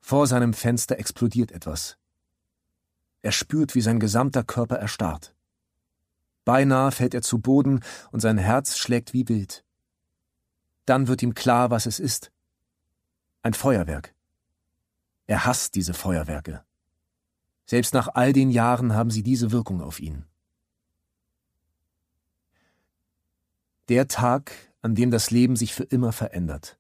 Vor seinem Fenster explodiert etwas. Er spürt, wie sein gesamter Körper erstarrt. Beinahe fällt er zu Boden und sein Herz schlägt wie wild. Dann wird ihm klar, was es ist. Ein Feuerwerk. Er hasst diese Feuerwerke. Selbst nach all den Jahren haben sie diese Wirkung auf ihn. Der Tag, an dem das Leben sich für immer verändert.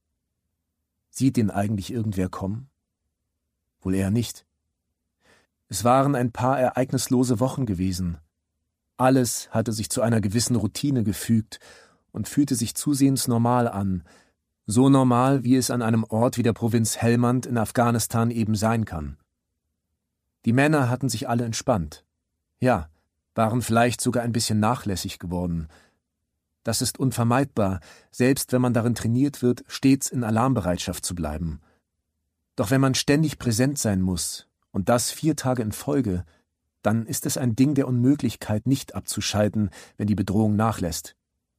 Sieht ihn eigentlich irgendwer kommen? Wohl eher nicht. Es waren ein paar ereignislose Wochen gewesen. Alles hatte sich zu einer gewissen Routine gefügt und fühlte sich zusehends normal an, so normal, wie es an einem Ort wie der Provinz Helmand in Afghanistan eben sein kann. Die Männer hatten sich alle entspannt. Ja, waren vielleicht sogar ein bisschen nachlässig geworden. Das ist unvermeidbar, selbst wenn man darin trainiert wird, stets in Alarmbereitschaft zu bleiben. Doch wenn man ständig präsent sein muss, und das 4 Tage in Folge, dann ist es ein Ding der Unmöglichkeit, nicht abzuschalten, wenn die Bedrohung nachlässt.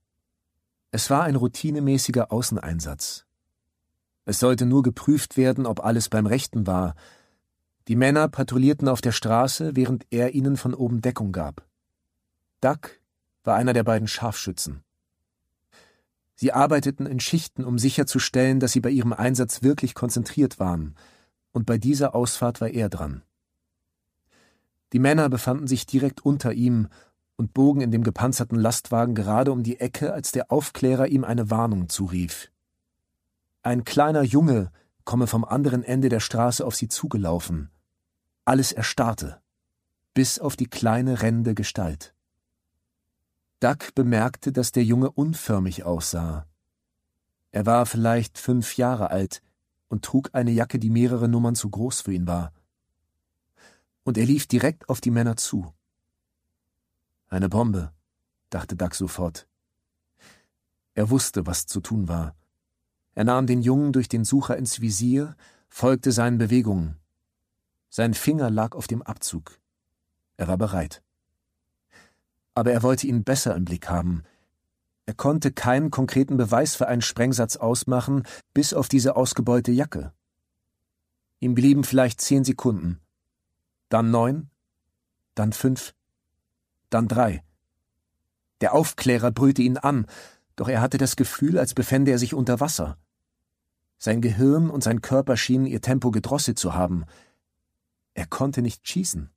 Es war ein routinemäßiger Außeneinsatz. Es sollte nur geprüft werden, ob alles beim Rechten war. Die Männer patrouillierten auf der Straße, während er ihnen von oben Deckung gab. Duck war einer der beiden Scharfschützen. Sie arbeiteten in Schichten, um sicherzustellen, dass sie bei ihrem Einsatz wirklich konzentriert waren, und bei dieser Ausfahrt war er dran. Die Männer befanden sich direkt unter ihm und bogen in dem gepanzerten Lastwagen gerade um die Ecke, als der Aufklärer ihm eine Warnung zurief. Ein kleiner Junge komme vom anderen Ende der Straße auf sie zugelaufen. Alles erstarrte, bis auf die kleine rennende Gestalt. Duck bemerkte, dass der Junge unförmig aussah. Er war vielleicht 5 Jahre alt und trug eine Jacke, die mehrere Nummern zu groß für ihn war. Und er lief direkt auf die Männer zu. Eine Bombe, dachte Duck sofort. Er wusste, was zu tun war. Er nahm den Jungen durch den Sucher ins Visier, folgte seinen Bewegungen. Sein Finger lag auf dem Abzug. Er war bereit. Aber er wollte ihn besser im Blick haben. Er konnte keinen konkreten Beweis für einen Sprengsatz ausmachen, bis auf diese ausgebeulte Jacke. Ihm blieben vielleicht 10 Sekunden. Dann 9, dann 5, dann 3. Der Aufklärer brüllte ihn an, doch er hatte das Gefühl, als befände er sich unter Wasser. Sein Gehirn und sein Körper schienen ihr Tempo gedrosselt zu haben. Er konnte nicht schießen.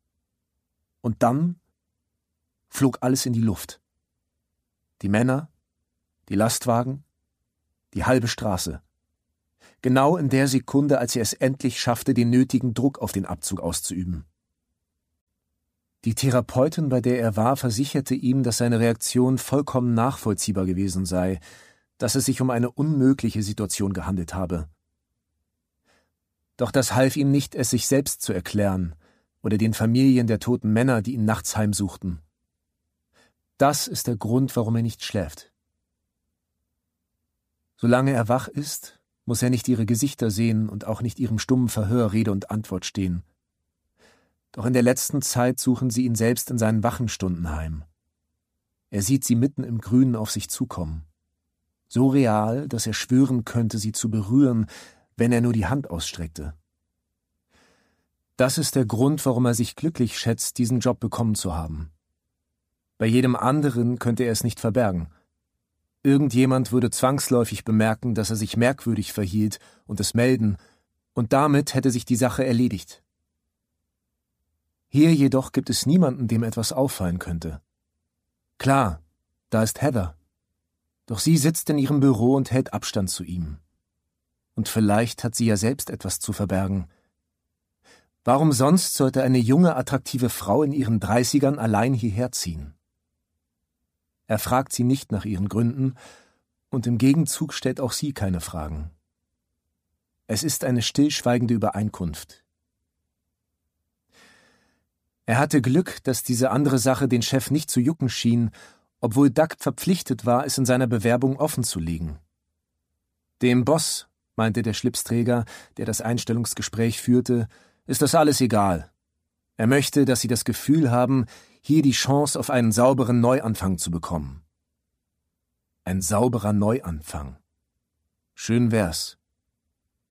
Und dann flog alles in die Luft. Die Männer, die Lastwagen, die halbe Straße. Genau in der Sekunde, als er es endlich schaffte, den nötigen Druck auf den Abzug auszuüben. Die Therapeutin, bei der er war, versicherte ihm, dass seine Reaktion vollkommen nachvollziehbar gewesen sei, dass es sich um eine unmögliche Situation gehandelt habe. Doch das half ihm nicht, es sich selbst zu erklären oder den Familien der toten Männer, die ihn nachts heimsuchten. Das ist der Grund, warum er nicht schläft. Solange er wach ist, muss er nicht ihre Gesichter sehen und auch nicht ihrem stummen Verhör Rede und Antwort stehen. Doch in der letzten Zeit suchen sie ihn selbst in seinen Wachenstunden heim. Er sieht sie mitten im Grünen auf sich zukommen. So real, dass er schwören könnte, sie zu berühren, wenn er nur die Hand ausstreckte. Das ist der Grund, warum er sich glücklich schätzt, diesen Job bekommen zu haben. Bei jedem anderen könnte er es nicht verbergen. Irgendjemand würde zwangsläufig bemerken, dass er sich merkwürdig verhielt und es melden, und damit hätte sich die Sache erledigt. Hier jedoch gibt es niemanden, dem etwas auffallen könnte. Klar, da ist Heather. Doch sie sitzt in ihrem Büro und hält Abstand zu ihm. Und vielleicht hat sie ja selbst etwas zu verbergen. Warum sonst sollte eine junge, attraktive Frau in ihren 30ern allein hierher ziehen? Er fragt sie nicht nach ihren Gründen, und im Gegenzug stellt auch sie keine Fragen. Es ist eine stillschweigende Übereinkunft. Er hatte Glück, dass diese andere Sache den Chef nicht zu jucken schien, obwohl Duck verpflichtet war, es in seiner Bewerbung offen zu legen. Dem Boss, meinte der Schlipsträger, der das Einstellungsgespräch führte, ist das alles egal. Er möchte, dass sie das Gefühl haben, hier die Chance auf einen sauberen Neuanfang zu bekommen. Ein sauberer Neuanfang. Schön wär's.